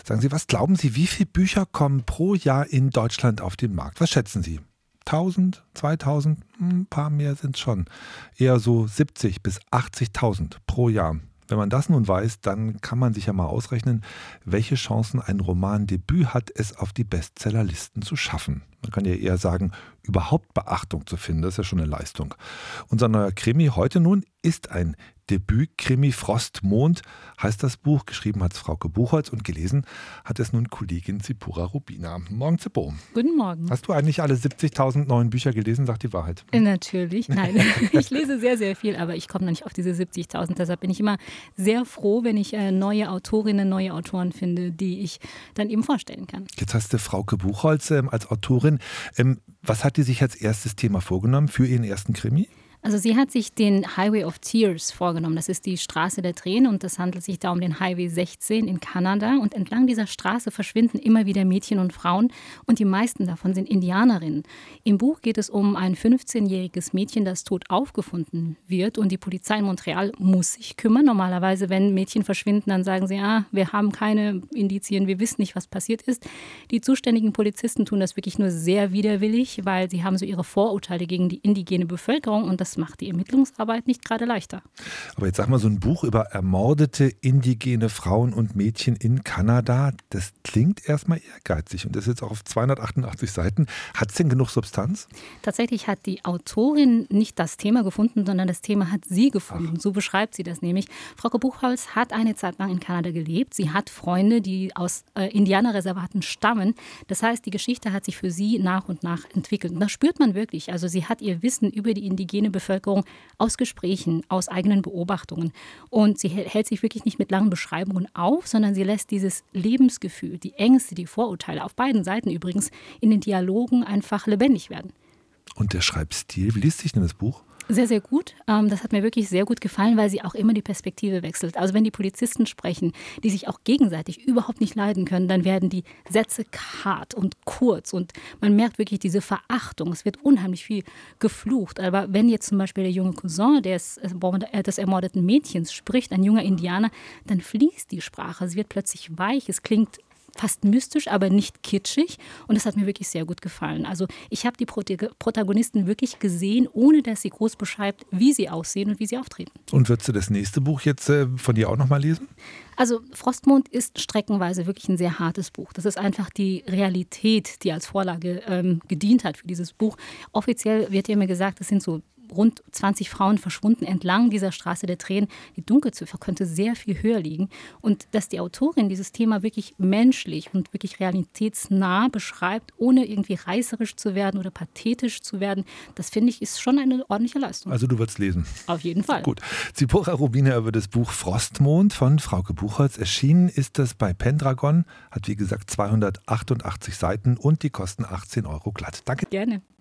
Sagen Sie, was glauben Sie, wie viele Bücher kommen pro Jahr in Deutschland auf den Markt? Was schätzen Sie? 1000, 2000, ein paar mehr sind es schon. Eher so 70 bis 80.000 pro Jahr. Wenn man das nun weiß, dann kann man sich ja mal ausrechnen, welche Chancen ein Romandebüt hat, es auf die Bestsellerlisten zu schaffen. Man kann ja eher sagen, überhaupt Beachtung zu finden, das ist ja schon eine Leistung. Unser neuer Krimi heute nun ist ein Debüt-Krimi. Frostmond heißt das Buch. Geschrieben hat es Frauke Buchholz und gelesen hat es nun Kollegin Zipporah Rubiner. Morgen, Zippo. Guten Morgen. Hast du eigentlich alle 70.000 neuen Bücher gelesen? Sag die Wahrheit. Natürlich, nein. Ich lese sehr, sehr viel, aber ich komme noch nicht auf diese 70.000. Deshalb bin ich immer sehr froh, wenn ich neue Autorinnen, neue Autoren finde, die ich dann eben vorstellen kann. Jetzt hast du Frauke Buchholz als Autorin. Was hat die sich als erstes Thema vorgenommen für ihren ersten Krimi? Also sie hat sich den Highway of Tears vorgenommen. Das ist die Straße der Tränen und es handelt sich da um den Highway 16 in Kanada. Und entlang dieser Straße verschwinden immer wieder Mädchen und Frauen und die meisten davon sind Indianerinnen. Im Buch geht es um ein 15-jähriges Mädchen, das tot aufgefunden wird und die Polizei in Montreal muss sich kümmern. Normalerweise, wenn Mädchen verschwinden, dann sagen sie, wir haben keine Indizien, wir wissen nicht, was passiert ist. Die zuständigen Polizisten tun das wirklich nur sehr widerwillig, weil sie haben so ihre Vorurteile gegen die indigene Bevölkerung und das macht die Ermittlungsarbeit nicht gerade leichter. Aber jetzt sag mal, so ein Buch über ermordete indigene Frauen und Mädchen in Kanada, das klingt erstmal ehrgeizig und das ist jetzt auch auf 288 Seiten. Hat es denn genug Substanz? Tatsächlich hat die Autorin nicht das Thema gefunden, sondern das Thema hat sie gefunden. So beschreibt sie das nämlich. Frauke Buchholz hat eine Zeit lang in Kanada gelebt. Sie hat Freunde, die aus Indianerreservaten stammen. Das heißt, die Geschichte hat sich für sie nach und nach entwickelt. Und das spürt man wirklich. Also sie hat ihr Wissen über die indigene Bevölkerung aus Gesprächen, aus eigenen Beobachtungen. Und sie hält sich wirklich nicht mit langen Beschreibungen auf, sondern sie lässt dieses Lebensgefühl, die Ängste, die Vorurteile, auf beiden Seiten übrigens, in den Dialogen einfach lebendig werden. Und der Schreibstil, wie liest sich denn das Buch? Sehr, sehr gut. Das hat mir wirklich sehr gut gefallen, weil sie auch immer die Perspektive wechselt. Also wenn die Polizisten sprechen, die sich auch gegenseitig überhaupt nicht leiden können, dann werden die Sätze hart und kurz und man merkt wirklich diese Verachtung. Es wird unheimlich viel geflucht. Aber wenn jetzt zum Beispiel der junge Cousin des ermordeten Mädchens spricht, ein junger Indianer, dann fließt die Sprache. Es wird plötzlich weich, es klingt fast mystisch, aber nicht kitschig. Und das hat mir wirklich sehr gut gefallen. Also ich habe die Protagonisten wirklich gesehen, ohne dass sie groß beschreibt, wie sie aussehen und wie sie auftreten. Und würdest du das nächste Buch jetzt von dir auch noch mal lesen? Also Frostmond ist streckenweise wirklich ein sehr hartes Buch. Das ist einfach die Realität, die als Vorlage gedient hat für dieses Buch. Offiziell wird ja mir gesagt, es sind so rund 20 Frauen verschwunden entlang dieser Straße der Tränen. Die Dunkelziffer könnte sehr viel höher liegen. Und dass die Autorin dieses Thema wirklich menschlich und wirklich realitätsnah beschreibt, ohne irgendwie reißerisch zu werden oder pathetisch zu werden, das finde ich ist schon eine ordentliche Leistung. Also du wirst lesen. Auf jeden Fall. Gut. Zipporah Rubiner über das Buch Frostmond von Frauke Buchholz. Erschienen ist das bei Pendragon, hat wie gesagt 288 Seiten und die kosten 18 € glatt. Danke. Gerne.